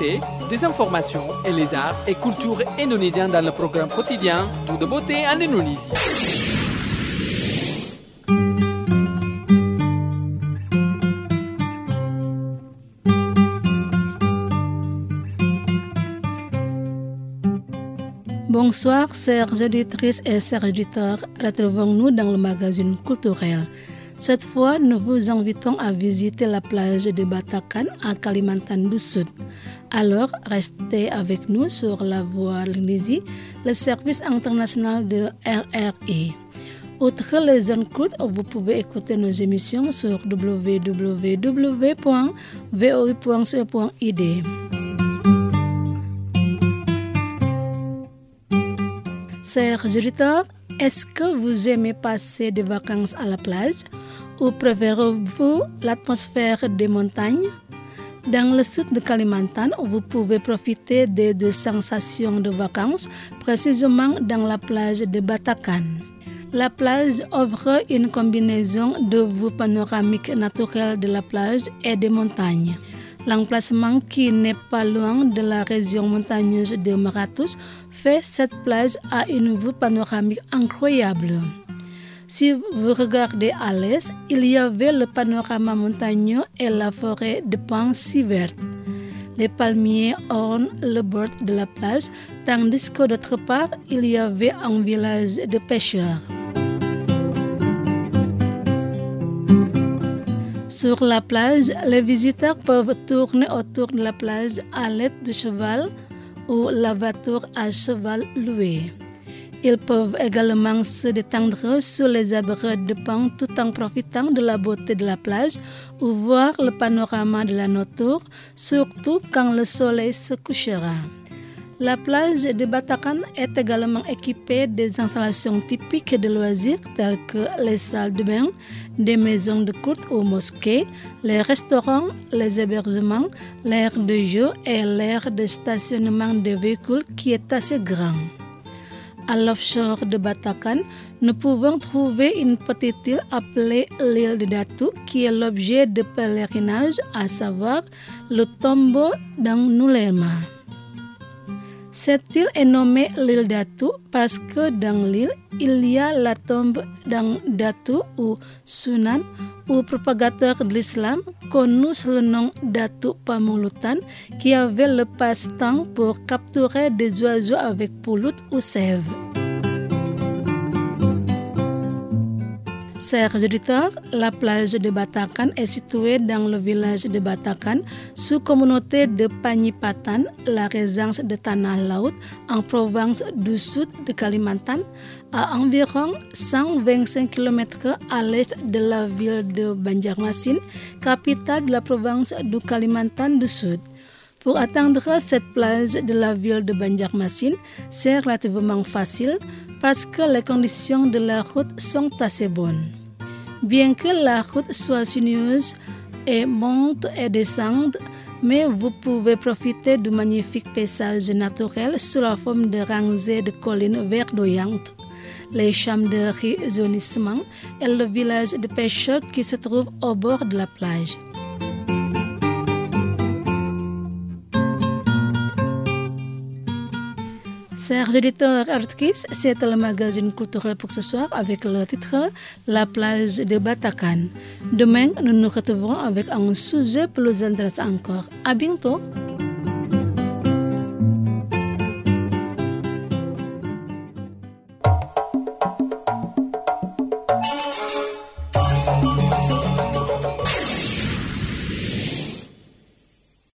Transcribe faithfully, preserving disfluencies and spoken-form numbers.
l'actualité, des informations et les arts et cultures indonésiens dans le programme quotidien Tout de beauté en Indonésie. Bonsoir, chères auditrices et chers auditeurs. Retrouvons-nous dans le magazine culturel. Cette fois, nous vous invitons à visiter la plage de Batakan à Kalimantan du Sud. Alors, restez avec nous sur la voie l'Indonésie, le service international de R R I. Outre les zones courtes, vous pouvez écouter nos émissions sur w w w point v o i point c e point i d. Chers auditeurs, est-ce que vous aimez passer des vacances à la plage ou préférez-vous l'atmosphère des montagnes? Dans le sud de Kalimantan, vous pouvez profiter des deux sensations de vacances, précisément dans la plage de Batakan. La plage offre une combinaison de vues panoramiques naturelles de la plage et des montagnes. L'emplacement qui n'est pas loin de la région montagneuse de Maratus fait cette plage à une vue panoramique incroyable. Si vous regardez à l'est, il y avait le panorama montagneux et la forêt de pins si verte. Les palmiers ornent le bord de la plage, tandis que d'autre part, il y avait un village de pêcheurs. Sur la plage, les visiteurs peuvent tourner autour de la plage à l'aide du cheval ou la voiture à cheval louée. Ils peuvent également se détendre sur les arbres de pins tout en profitant de la beauté de la plage ou voir le panorama de la nature, surtout quand le soleil se couchera. La plage de Batakan est également équipée des installations typiques de loisirs telles que les salles de bain, des maisons de culte ou mosquées, les restaurants, les hébergements, l'aire de jeu et l'aire de stationnement des véhicules qui est assez grand. À l'offshore de Batakan, nous pouvons trouver une petite île appelée l'île de Datu qui est l'objet de pèlerinage, à savoir le tombeau d'Angulema. Cette île est nommée l'île Datu parce que dans l'île, il y a la tombe d'Ang Datu ou Sunan ou propagateur de l'islam connu sous le nom Datu Pamulutan qui avait le passe-temps pour capturer des oiseaux avec pouloute ou sève. Chers auditeurs, la plage de Batakan est située dans le village de Batakan, sous-communauté de Panyipatan, la résidence de Tanah Laut, en province du sud de Kalimantan, à environ cent vingt-cinq kilomètres à l'est de la ville de Banjarmasin, capitale de la province du Kalimantan du Sud. Pour atteindre cette plage de la ville de Banjarmasin, c'est relativement facile parce que les conditions de la route sont assez bonnes. Bien que la route soit sinueuse et monte et descende, mais vous pouvez profiter du magnifique paysage naturel sous la forme de rangées de collines verdoyantes, les champs de résonissement et le village de pêcheurs qui se trouve au bord de la plage. Chers auditeurs et auditrices, c'est le magazine culturel pour ce soir avec le titre La plage de Batakan. Demain, nous nous retrouverons avec un sujet plus intéressant encore. À bientôt!